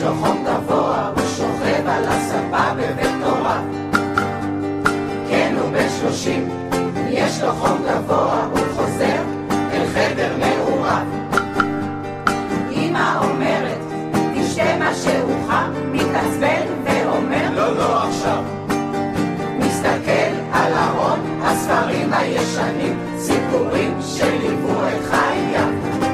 לו חום גבוה, הוא שוכב על הספה בבית הוריו. כן, הוא בן 30, יש לו חום גבוה, הוא חוזר אל חדר נעוריו. אמא אומרת, תשתה מה שהוא חם, מתעצבן ואומר, לא, לא עכשיו. מסתכל על ארון הספרים הישנים, סיפורים שליוו את חייו.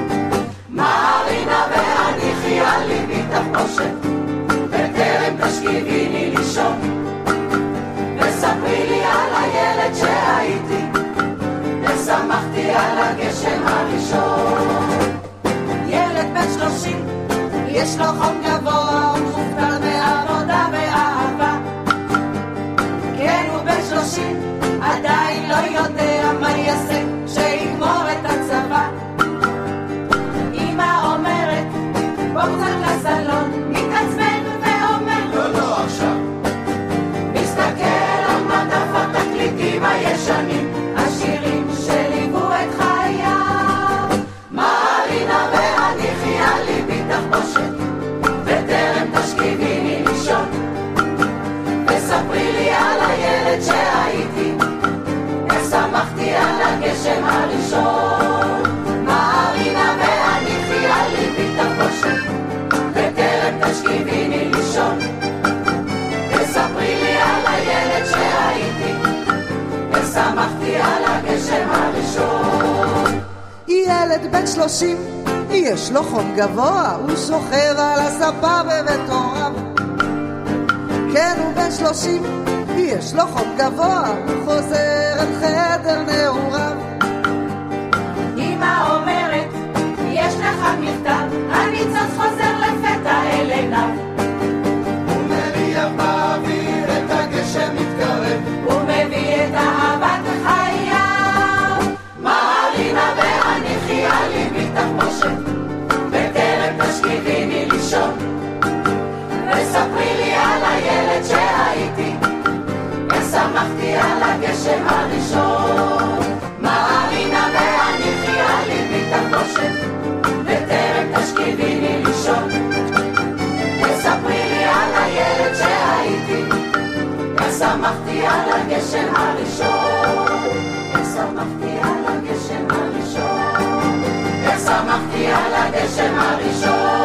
מרינה ואני חיה לי מתחבושת, בטרם תשכיביני לישון. וספרי לי על הילד שהייתי, ושמחתי על הגשם הראשון. ילד בן 30, יש לו חום גבוה, הוא מובטל מעבודה ואהבה. כן, הוא בן 30, עדיין לא יודע מה יעשה שיגמור את הצבא. אמא אומרת, בוא קצת לסלון, מתעצבן ואומר, לא, לא עכשיו. מסתכל על מדף התקליטים הישנים, השירים שליוו את חייו. מרינה ואני חיה לי בתחבושת, בטרם תשכיביני לישון. וספרי לי על הילד שהייתי, ושמחתי על הגשם הראשון. מרינה ואני חיה לי בתחבושת, בטרם תשכיביני לישון. וספרי לי על הילד שהייתי, ושמחתי על הגשם הראשון. ילד בן 30, יש לו חום גבוה, הוא שוכב על הספה בבית הוריו. כן, הוא בן 30, יש לו חום גבוה, הוא חוזר אל חדר נעוריו. אמא אומרת, יש לך מכתב, הניצוץ חוזר לפתע אל עיניו. הוא מריח באוויר, את הגשם מתקרב, הוא מביא את אהבת חייו. מרינה ואני חיה לי בתחבושת, בטרם תשכיביני לישון. וספרי לי על הילד שהייתי, ושמחתי על הגשם הראשון. מרינה ואני חיה לי בתחבושת, בטרם תשכיביני לישון. וספרי לי על הילד שהייתי, ושמחתי על הגשם הראשון. ושמחתי על הגשם הראשון. ושמחתי על הגשם הראשון.